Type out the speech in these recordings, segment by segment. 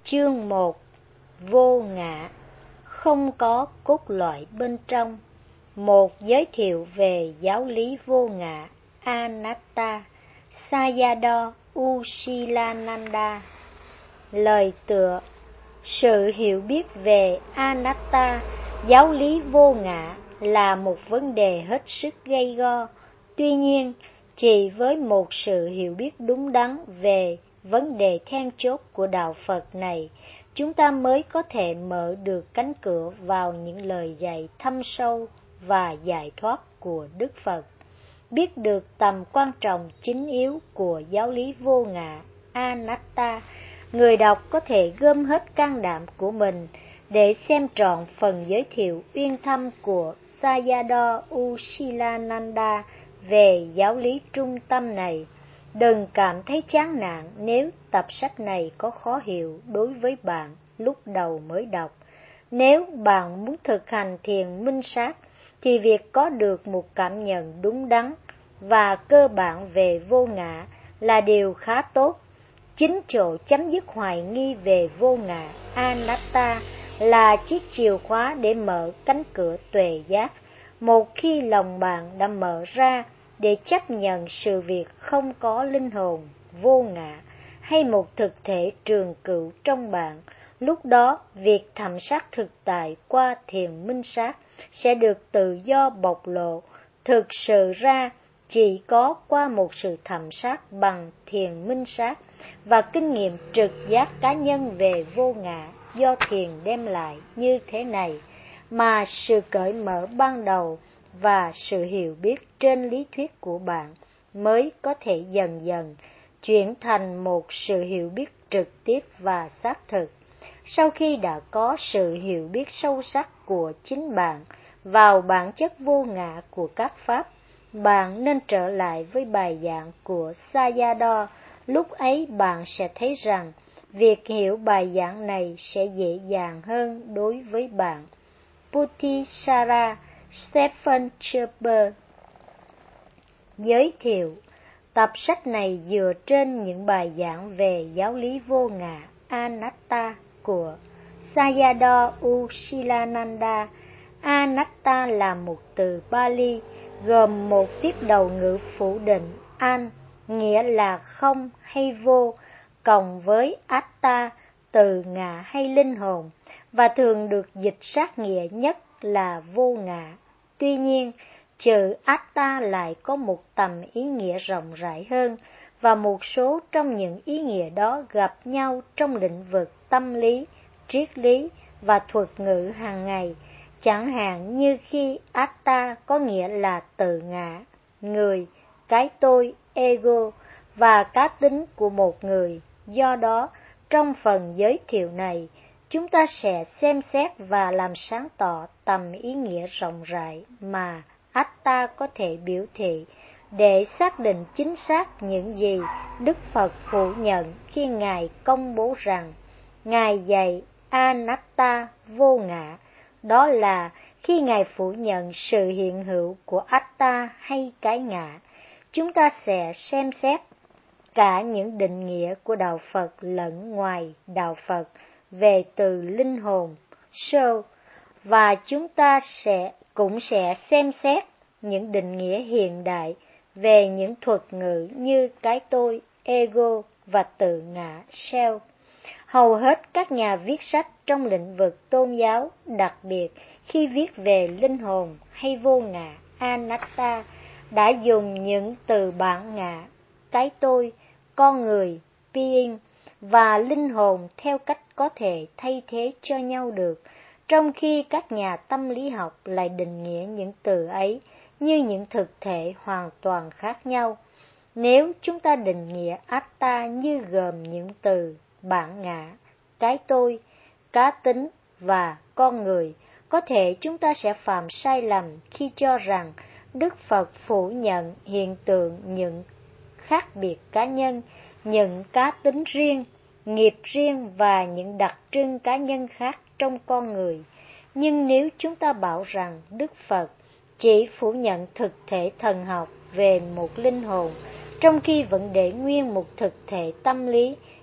Chương 1. Vô ngã, không có cốt lõi bên trong. Một giới thiệu về giáo lý vô ngã Anatta. Sayadaw U Shilananda. Lời tựa: sự hiểu biết về Anatta, giáo lý vô ngã, là một vấn đề hết sức gay go. Tuy nhiên, chỉ với một sự hiểu biết đúng đắn về vấn đề then chốt của đạo Phật này, chúng ta mới có thể mở được cánh cửa vào những lời dạy thâm sâu và giải thoát của Đức Phật. Biết được tầm quan trọng chính yếu của giáo lý vô ngã Anatta, người đọc có thể gom hết can đảm của mình để xem trọn phần giới thiệu uyên thâm của Sayadaw U Shilananda về giáo lý trung tâm này. Đừng cảm thấy chán nản nếu tập sách này có khó hiểu đối với bạn lúc đầu mới đọc. Nếu bạn muốn thực hành thiền minh sát, thì việc có được một cảm nhận đúng đắn và cơ bản về vô ngã là điều khá tốt. Chính chỗ chấm dứt hoài nghi về vô ngã Anatta là chiếc chìa khóa để mở cánh cửa tuệ giác. Một khi lòng bạn đã mở ra để chấp nhận sự việc không có linh hồn, vô ngã hay một thực thể trường cửu trong bạn, lúc đó việc thẩm sát thực tại qua thiền minh sát sẽ được tự do bộc lộ. Thực sự ra, chỉ có qua một sự thẩm sát bằng thiền minh sát và kinh nghiệm trực giác cá nhân về vô ngã do thiền đem lại như thế này, mà sự cởi mở ban đầu và sự hiểu biết trên lý thuyết của bạn mới có thể dần dần chuyển thành một sự hiểu biết trực tiếp và xác thực. Sau khi đã có sự hiểu biết sâu sắc của chính bạn vào bản chất vô ngã của các pháp, bạn nên trở lại với bài giảng của Sayadaw. Lúc ấy bạn sẽ thấy rằng việc hiểu bài giảng này sẽ dễ dàng hơn đối với bạn. Buddhisara Stephen Chopper. Giới thiệu: tập sách này dựa trên những bài giảng về giáo lý vô ngã Anatta của Sayadaw U Shilananda. Anatta là một từ Pali gồm một tiếp đầu ngữ phủ định an, nghĩa là không hay vô, cộng với atta, từ ngã hay linh hồn, và thường được dịch sát nghĩa nhất là vô ngã. Tuy nhiên, chữ atta lại có một tầm ý nghĩa rộng rãi hơn, và một số trong những ý nghĩa đó gặp nhau trong lĩnh vực tâm lý, triết lý và thuật ngữ hàng ngày. Chẳng hạn như khi atta có nghĩa là tự ngã, người, cái tôi, ego và cá tính của một người. Do đó, trong phần giới thiệu này, chúng ta sẽ xem xét và làm sáng tỏ tầm ý nghĩa rộng rãi mà atta có thể biểu thị, để xác định chính xác những gì Đức Phật phủ nhận khi Ngài công bố rằng Ngài dạy anatta, vô ngã. Đó là khi Ngài phủ nhận sự hiện hữu của atta hay cái ngã. Chúng ta sẽ xem xét cả những định nghĩa của đạo Phật lẫn ngoài đạo Phật về từ linh hồn, soul, và chúng ta cũng sẽ xem xét những định nghĩa hiện đại về những thuật ngữ như cái tôi, ego và tự ngã, self. Hầu hết các nhà viết sách trong lĩnh vực tôn giáo, đặc biệt khi viết về linh hồn hay vô ngã anatta, đã dùng những từ bản ngã, cái tôi, con người, being và linh hồn theo cách có thể thay thế cho nhau được, trong khi các nhà tâm lý học lại định nghĩa những từ ấy như những thực thể hoàn toàn khác nhau. Nếu chúng ta định nghĩa atta như gồm những từ bản ngã, cái tôi, cá tính và con người, có thể chúng ta sẽ phạm sai lầm khi cho rằng Đức Phật phủ nhận hiện tượng những khác biệt cá nhân, những cá tính riêng, nghiệp riêng và những đặc trưng cá nhân khác trong con người. Nhưng nếu chúng ta bảo rằng Đức Phật chỉ phủ nhận thực thể thần học về một linh hồn, trong khi vẫn để nguyên một thực thể tâm lý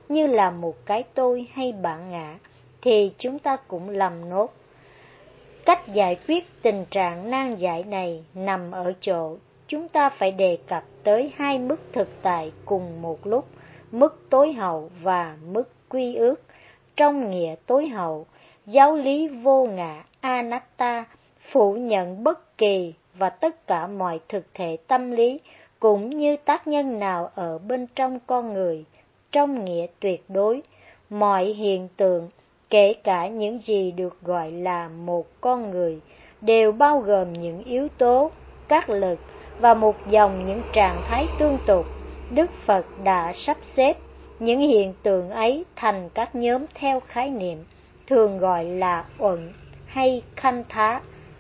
như là một cái tôi hay bản ngã, thì chúng ta cũng lầm nốt. Cách giải quyết tình trạng nan giải này nằm ở chỗ chúng ta phải đề cập tới hai mức thực tại cùng một lúc, mức tối hậu và mức quy ước. Trong nghĩa tối hậu, giáo lý vô ngã Anatta phủ nhận bất kỳ và tất cả mọi thực thể tâm lý cũng như tác nhân nào ở bên trong con người. Trong nghĩa tuyệt đối, mọi hiện tượng, kể cả những gì được gọi là một con người, đều bao gồm những yếu tố, các lực và một dòng những trạng thái tương tục. Đức Phật đã sắp xếp những hiện tượng ấy thành các nhóm theo khái niệm, thường gọi là uẩn hay khanh thá.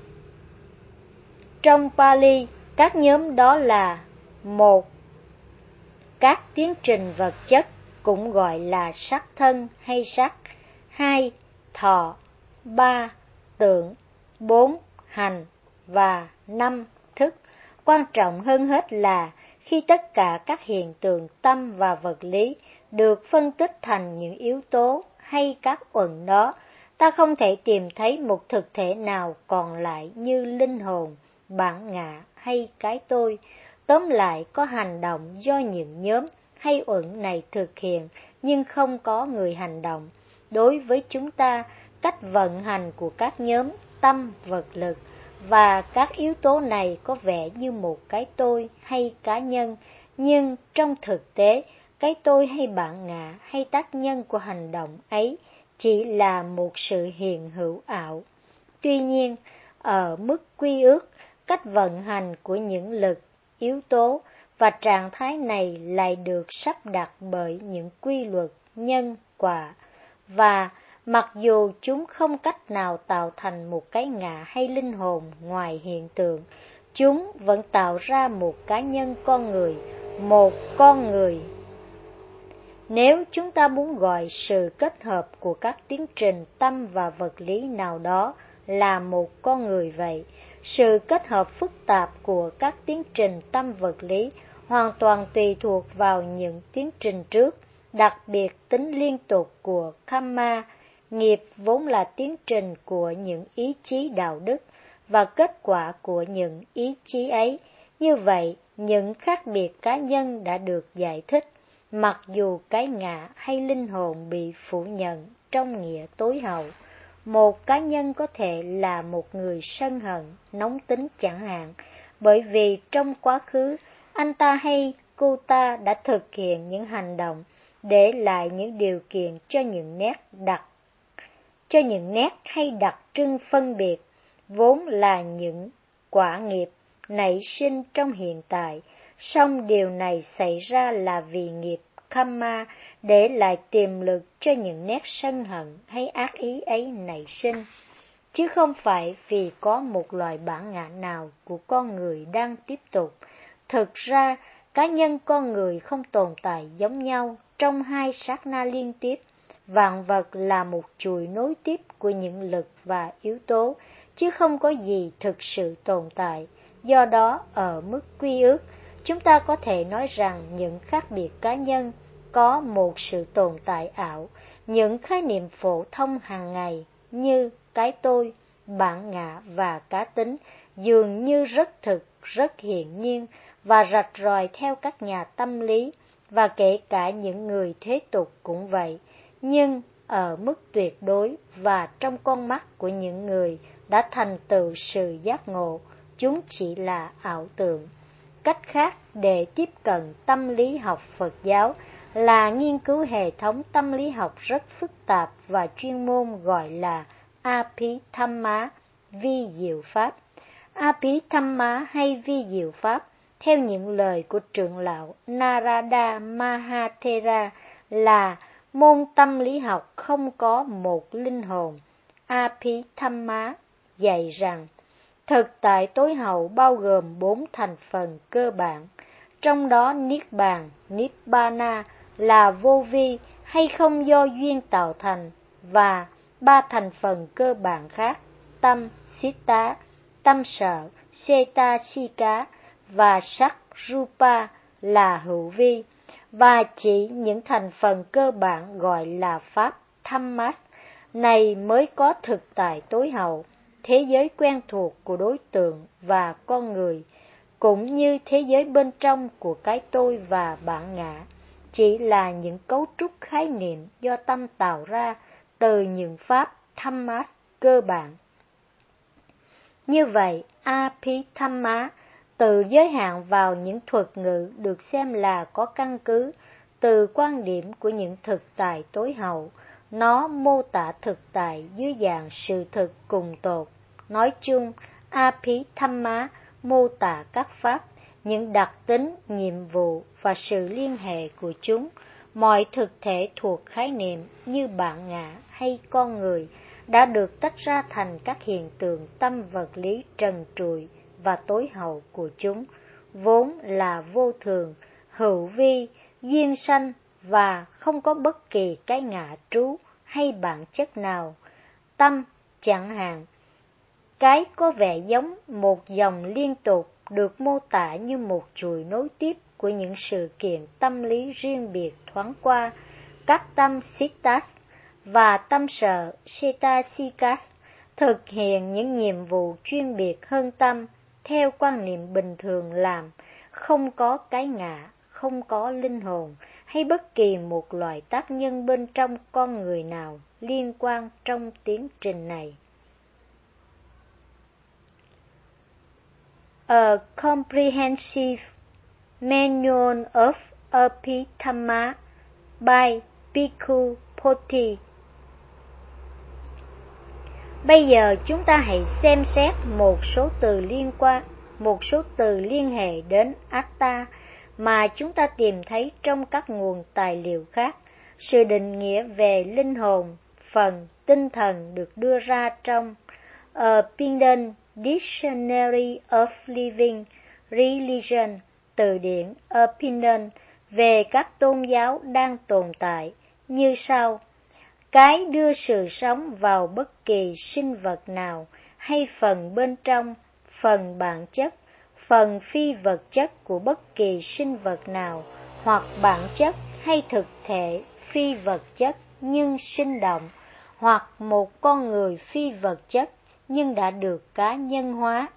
Trong Pali, các nhóm đó là: 1. Các tiến trình vật chất, cũng gọi là sắc thân hay sắc. 2. Thọ. 3. Tưởng. 4. Hành. Và 5. Thức. Quan trọng hơn hết là khi tất cả các hiện tượng tâm và vật lý được phân tích thành những yếu tố hay các uẩn đó, ta không thể tìm thấy một thực thể nào còn lại như linh hồn, bản ngã hay cái tôi. Tóm lại, có hành động do những nhóm hay uẩn này thực hiện, nhưng không có người hành động. Đối với chúng ta, cách vận hành của các nhóm tâm, vật lực và các yếu tố này có vẻ như một cái tôi hay cá nhân, nhưng trong thực tế, cái tôi hay bản ngã hay tác nhân của hành động ấy chỉ là một sự hiện hữu ảo. Tuy nhiên, ở mức quy ước, cách vận hành của những lực, yếu tố và trạng thái này lại được sắp đặt bởi những quy luật nhân quả, và mặc dù chúng không cách nào tạo thành một cái ngã hay linh hồn ngoài hiện tượng, chúng vẫn tạo ra một cá nhân con người, một con người. Nếu chúng ta muốn gọi sự kết hợp của các tiến trình tâm và vật lý nào đó là một con người vậy, sự kết hợp phức tạp của các tiến trình tâm vật lý hoàn toàn tùy thuộc vào những tiến trình trước, đặc biệt tính liên tục của karma, nghiệp vốn là tiến trình của những ý chí đạo đức và kết quả của những ý chí ấy. Như vậy, những khác biệt cá nhân đã được giải thích, mặc dù cái ngã hay linh hồn bị phủ nhận trong nghĩa tối hậu. Một cá nhân có thể là một người sân hận, nóng tính chẳng hạn, bởi vì trong quá khứ anh ta hay cô ta đã thực hiện những hành động để lại những điều kiện cho những nét hay đặc trưng phân biệt, vốn là những quả nghiệp nảy sinh trong hiện tại. Song điều này xảy ra là vì nghiệp karma để lại tiềm lực cho những nét sân hận hay ác ý ấy nảy sinh, chứ không phải vì có một loại bản ngã nào của con người đang tiếp tục. Thực ra, cá nhân con người không tồn tại giống nhau trong hai sát na liên tiếp. Vạn vật là một chuỗi nối tiếp của những lực và yếu tố, chứ không có gì thực sự tồn tại. Do đó, ở mức quy ước, chúng ta có thể nói rằng những khác biệt cá nhân có một sự tồn tại ảo. Những khái niệm phổ thông hàng ngày như cái tôi, bản ngã và cá tính dường như rất thực, rất hiển nhiên và rạch ròi theo các nhà tâm lý, và kể cả những người thế tục cũng vậy. Nhưng ở mức tuyệt đối và trong con mắt của những người đã thành tựu sự giác ngộ, chúng chỉ là ảo tưởng. Cách khác để tiếp cận tâm lý học Phật giáo là nghiên cứu hệ thống tâm lý học rất phức tạp và chuyên môn gọi là Abhidhamma, vi diệu pháp. Abhidhamma hay vi diệu pháp, theo những lời của trưởng lão Narada Mahathera, là môn tâm lý học không có một linh hồn. Abhidhamma dạy rằng thực tại tối hậu bao gồm 4 thành phần cơ bản, trong đó Niết Bàn, Nibbana là vô vi hay không do duyên tạo thành, và 3 thành phần cơ bản khác, tâm, Citta, tâm sở, Cetasika và sắc, Rupa là hữu vi. và chỉ những thành phần cơ bản gọi là pháp Dhammas này mới có thực tại tối hậu, thế giới quen thuộc của đối tượng và con người, cũng như thế giới bên trong của cái tôi và bản ngã, chỉ là những cấu trúc khái niệm do tâm tạo ra từ những pháp Dhammas cơ bản. Như vậy, Abhidhamma tự giới hạn vào những thuật ngữ được xem là có căn cứ từ quan điểm của những thực tại tối hậu. Nó mô tả thực tại dưới dạng sự thực cùng tột. Nói chung, Abhidhamma mô tả các pháp, những đặc tính, nhiệm vụ và sự liên hệ của chúng. Mọi thực thể thuộc khái niệm như bản ngã hay con người đã được tách ra thành các hiện tượng tâm vật lý trần trụi và tối hậu của chúng, vốn là vô thường, hữu vi, duyên sanh và không có bất kỳ cái ngã trú hay bản chất nào. Tâm, chẳng hạn, cái có vẻ giống một dòng liên tục được mô tả như một chuỗi nối tiếp của những sự kiện tâm lý riêng biệt thoáng qua. Các tâm Citta và tâm sở Cetasikas thực hiện những nhiệm vụ chuyên biệt hơn tâm, theo quan niệm bình thường làm, không có cái ngã, không có linh hồn, hay bất kỳ một loại tác nhân bên trong con người nào liên quan trong tiến trình này. A Comprehensive Manual of Abhidhamma by Bhikkhu Poti. Bây giờ chúng ta hãy xem xét một số từ liên hệ đến Atta mà chúng ta tìm thấy trong các nguồn tài liệu khác. Sự định nghĩa về linh hồn, phần, tinh thần được đưa ra trong A Pindon Dictionary of Living Religion, từ điển A Pindon về các tôn giáo đang tồn tại, như sau: cái đưa sự sống vào bất kỳ sinh vật nào, hay phần bên trong, phần bản chất, phần phi vật chất của bất kỳ sinh vật nào, hoặc bản chất hay thực thể phi vật chất nhưng sinh động, hoặc một con người phi vật chất nhưng đã được cá nhân hóa.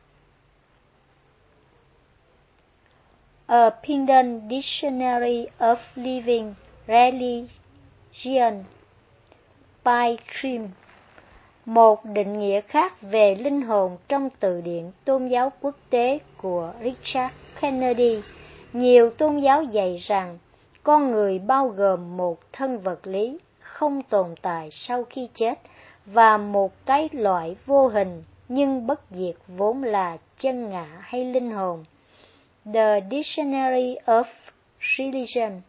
A Pindon Dictionary of Living Religion by Krim. Một định nghĩa khác về linh hồn trong từ điển tôn giáo quốc tế của Richard Kennedy. Nhiều tôn giáo dạy rằng con người bao gồm một thân vật lý không tồn tại sau khi chết và một cái loại vô hình nhưng bất diệt vốn là chân ngã hay linh hồn. The Dictionary of Religion,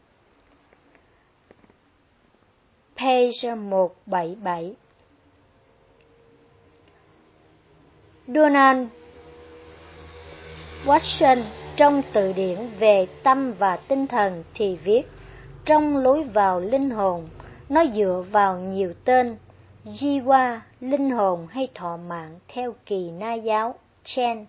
page 177. Donald Watson trong từ điển về tâm và tinh thần thì viết: trong lối vào linh hồn, nó dựa vào nhiều tên: Jiva, linh hồn hay thọ mạng theo Kỳ Na giáo Chen,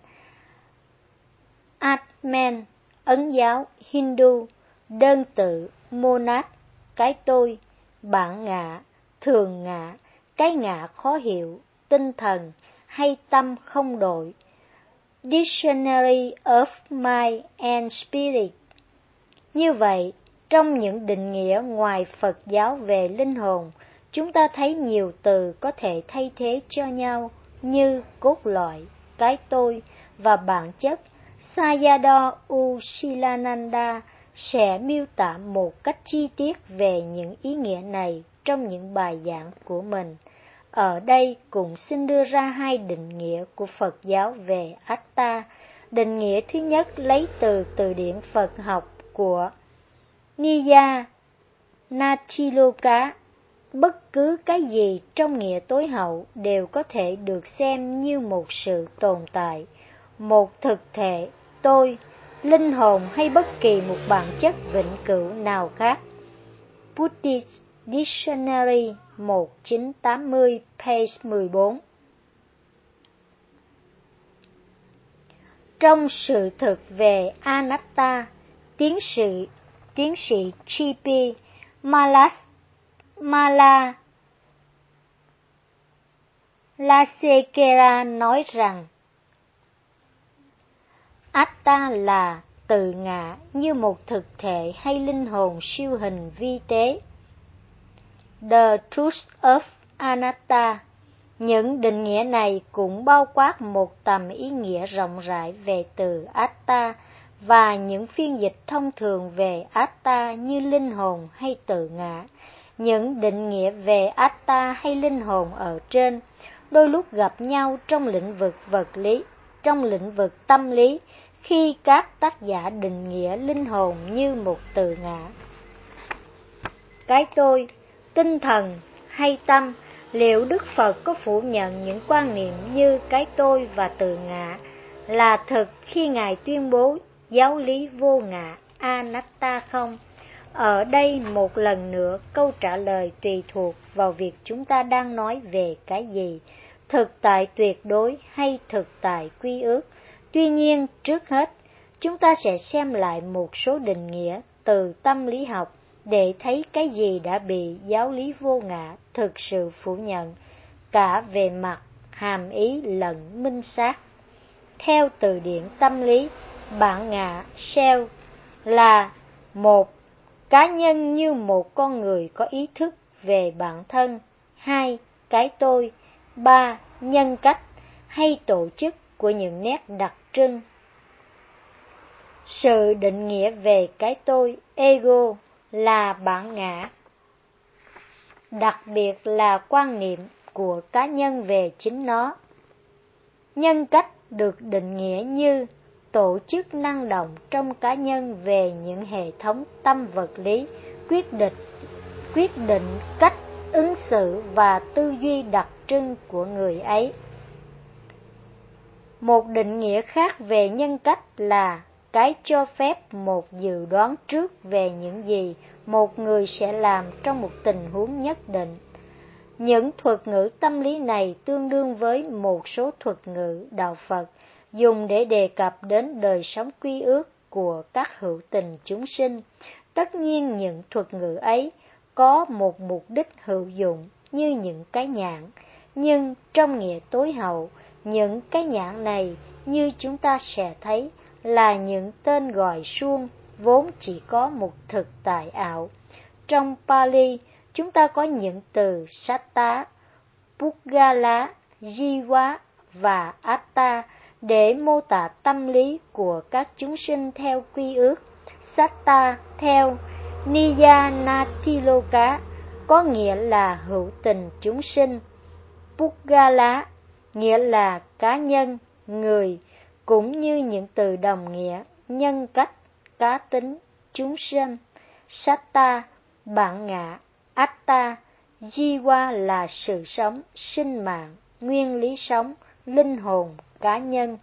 Atman, Ấn giáo Hindu, đơn tự Monad, cái tôi, bản ngã, thường ngã, cái ngã khó hiểu, tinh thần hay tâm không đổi. Dictionary of Mind and Spirit. Như vậy, trong những định nghĩa ngoài Phật giáo về linh hồn, chúng ta thấy nhiều từ có thể thay thế cho nhau như cốt lõi, cái tôi và bản chất. Sayadaw U Silananda sẽ miêu tả một cách chi tiết về những ý nghĩa này trong những bài giảng của mình. Ở đây cũng xin đưa ra hai định nghĩa của Phật giáo về Atta. Định nghĩa thứ nhất lấy từ từ điển Phật học của Niya Natiloka. Bất cứ cái gì trong nghĩa tối hậu đều có thể được xem như một sự tồn tại, một thực thể, tôi, linh hồn hay bất kỳ một bản chất vĩnh cửu nào khác. Buddhist Dictionary 1980, page 14. Trong sự thực về Anatta, tiến sĩ tiến sĩ G.P. Malasekera nói rằng Atta là tự ngã như một thực thể hay linh hồn siêu hình vi tế. The Truth of Anatta. Những định nghĩa này cũng bao quát một tầm ý nghĩa rộng rãi về từ Atta và những phiên dịch thông thường về Atta như linh hồn hay tự ngã. Những định nghĩa về Atta hay linh hồn ở trên đôi lúc gặp nhau trong lĩnh vực vật lý, trong lĩnh vực tâm lý, khi các tác giả định nghĩa linh hồn như một tự ngã. Cái tôi, tinh thần hay tâm, liệu Đức Phật có phủ nhận những quan niệm như cái tôi và tự ngã là thực khi Ngài tuyên bố giáo lý vô ngã Anatta không? Ở đây một lần nữa câu trả lời tùy thuộc vào việc chúng ta đang nói về cái gì, thực tại tuyệt đối hay thực tại quy ước. Tuy nhiên, trước hết, chúng ta sẽ xem lại một số định nghĩa từ tâm lý học để thấy cái gì đã bị giáo lý vô ngã thực sự phủ nhận, cả về mặt hàm ý lẫn minh xác. Theo từ điển tâm lý, bản ngã self là một, cá nhân như một con người có ý thức về bản thân; 2, cái tôi; 3, nhân cách hay tổ chức của những nét đặc trưng. Sự định nghĩa về cái tôi, ego, là bản ngã, đặc biệt là quan niệm của cá nhân về chính nó. Nhân cách được định nghĩa như tổ chức năng động trong cá nhân về những hệ thống tâm vật lý, quyết định cách ứng xử và tư duy đặc trưng của người ấy. Một định nghĩa khác về nhân cách là cái cho phép một dự đoán trước về những gì một người sẽ làm trong một tình huống nhất định. Những thuật ngữ tâm lý này tương đương với một số thuật ngữ đạo Phật dùng để đề cập đến đời sống quy ước của các hữu tình chúng sinh. Tất nhiên những thuật ngữ ấy có một mục đích hữu dụng như những cái nhãn, nhưng trong nghĩa tối hậu, những cái nhãn này như chúng ta sẽ thấy là những tên gọi suông vốn chỉ có một thực tại ảo. Trong Pali, chúng ta có những từ Satta, Puggala, Jiva và Atta để mô tả tâm lý của các chúng sinh theo quy ước. Satta theo Niyanatiloka có nghĩa là hữu tình chúng sinh. Puggala nghĩa là cá nhân, người, cũng như những từ đồng nghĩa nhân cách, cá tính, chúng sinh. Satta, bản ngã; Atta, Jiva là sự sống, sinh mạng, nguyên lý sống, linh hồn, cá nhân.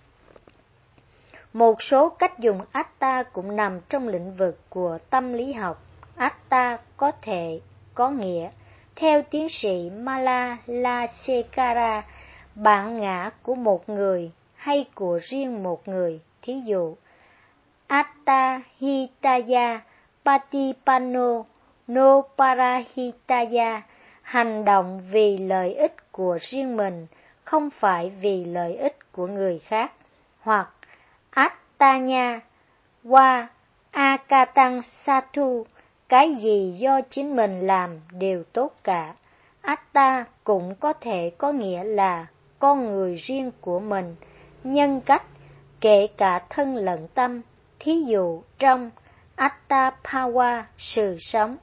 Một số cách dùng Atta cũng nằm trong lĩnh vực của tâm lý học. Atta có thể có nghĩa, theo tiến sĩ Malasekara, bản ngã của một người hay của riêng một người. Thí dụ, Atta Hitaya Patipanno no Parahitaya, hành động vì lợi ích của riêng mình, không phải vì lợi ích của người khác. Hoặc Attanya wa Akatang Satu, cái gì do chính mình làm đều tốt cả. Atta cũng có thể có nghĩa là con người riêng của mình, nhân cách, kể cả thân lẫn tâm. Thí dụ trong Attapawa, sự sống,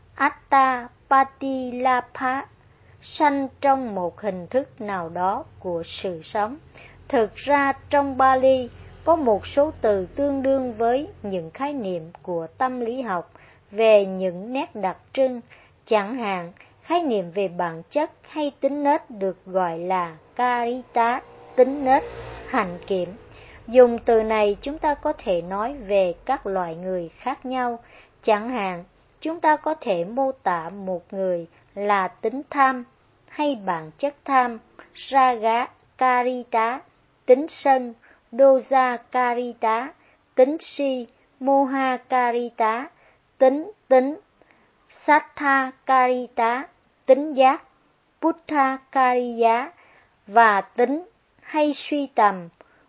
Attapatilapa, sanh trong một hình thức nào đó của sự sống. Thực ra trong Pali có một số từ tương đương với những khái niệm của tâm lý học về những nét đặc trưng, chẳng hạn khái niệm về bản chất hay tính nết được gọi là karita, tính nết, hạnh kiểm. Dùng từ này chúng ta có thể nói về các loại người khác nhau, chẳng hạn chúng ta có thể mô tả một người là tính tham hay bản chất tham, raga karita, tính sân, dosa karita, tính si, moha karita, tính, Satthakarita, tính giác, Buddhakariya, và tính hay suy tầm,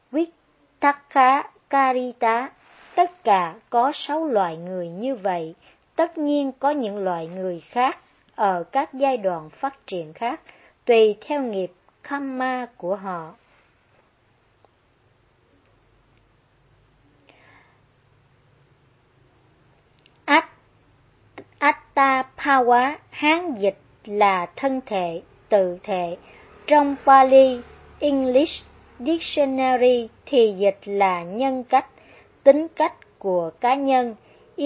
Vitakkarita. Tất cả có 6 loại người như vậy. Tất nhiên có những loại người khác ở các giai đoạn phát triển khác, tùy theo nghiệp karma của họ. Attapāva, Hán dịch là thân thể, tự thể. Trong Pali English Dictionary thì dịch là nhân cách, tính cách của cá nhân,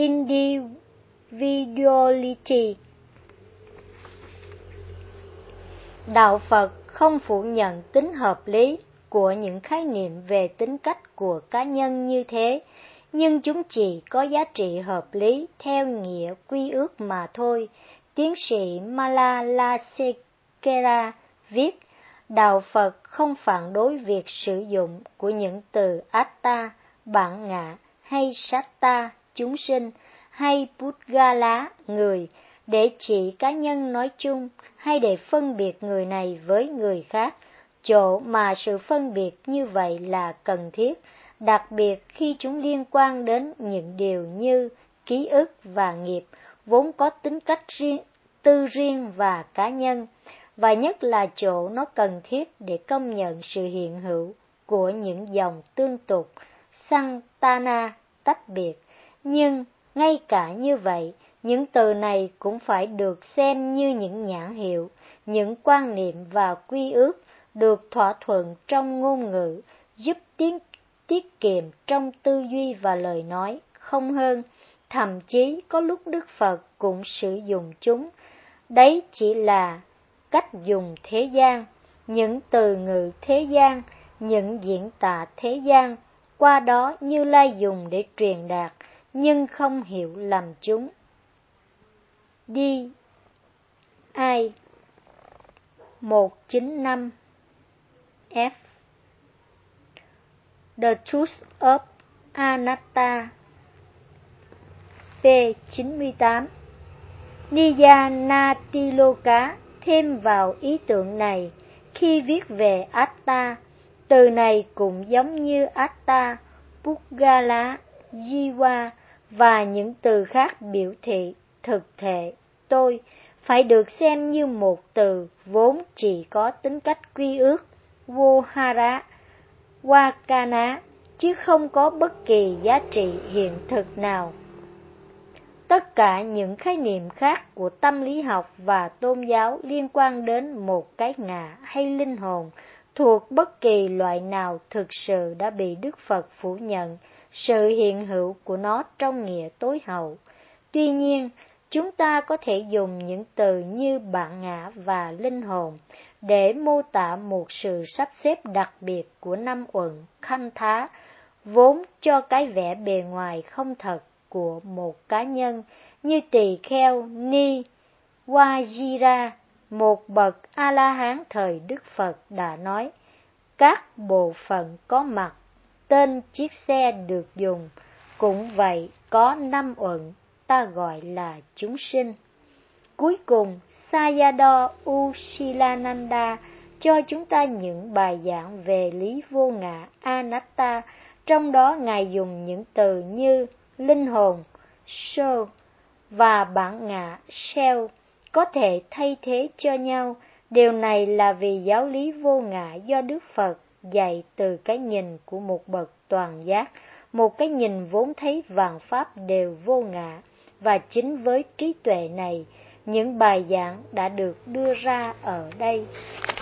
individuality. Đạo Phật không phủ nhận tính hợp lý của những khái niệm về tính cách của cá nhân như thế, nhưng chúng chỉ có giá trị hợp lý theo nghĩa quy ước mà thôi. Tiến sĩ Malalasekera viết, Đạo Phật không phản đối việc sử dụng của những từ Atta, bản ngã, hay Satta, chúng sinh, hay Pudgala, người, để chỉ cá nhân nói chung, hay để phân biệt người này với người khác, chỗ mà sự phân biệt như vậy là cần thiết, đặc biệt khi chúng liên quan đến những điều như ký ức và nghiệp, vốn có tính cách tư riêng và cá nhân, và nhất là chỗ nó cần thiết để công nhận sự hiện hữu của những dòng tương tục, santana, tách biệt. Nhưng ngay cả như vậy, những từ này cũng phải được xem như những nhãn hiệu, những quan niệm và quy ước được thỏa thuận trong ngôn ngữ, giúp tiết kiệm trong tư duy và lời nói, không hơn. Thậm chí có lúc Đức Phật cũng sử dụng chúng. Đấy chỉ là cách dùng thế gian, những từ ngữ thế gian, những diễn tả thế gian, qua đó Như Lai dùng để truyền đạt, nhưng không hiểu lầm chúng. I 195 F. The Truth of Anatta. P. 98. Niyanatiloka thêm vào ý tưởng này, khi viết về Atta, từ này cũng giống như Atta, Pudgala, Jiva và những từ khác biểu thị thực thể, tôi, phải được xem như một từ vốn chỉ có tính cách quy ước, Vohara, Wakana, chứ không có bất kỳ giá trị hiện thực nào. Tất cả những khái niệm khác của tâm lý học và tôn giáo liên quan đến một cái ngã hay linh hồn thuộc bất kỳ loại nào thực sự đã bị Đức Phật phủ nhận sự hiện hữu của nó trong nghĩa tối hậu. Tuy nhiên, chúng ta có thể dùng những từ như bản ngã và linh hồn để mô tả một sự sắp xếp đặc biệt của năm uẩn khanh thá, vốn cho cái vẻ bề ngoài không thật của một cá nhân, như tỳ kheo Ni Wajira, một bậc A-la-hán thời Đức Phật đã nói, các bộ phận có mặt, tên chiếc xe được dùng, cũng vậy có 5 uẩn, ta gọi là chúng sinh. Cuối cùng, Sayadaw U Silananda cho chúng ta những bài giảng về lý vô ngã Anatta, trong đó Ngài dùng những từ như linh hồn, soul, và bản ngã, self, có thể thay thế cho nhau. Điều này là vì giáo lý vô ngã do Đức Phật dạy từ cái nhìn của một bậc toàn giác, một cái nhìn vốn thấy vạn pháp đều vô ngã, và chính với trí tuệ này, những bài giảng đã được đưa ra ở đây.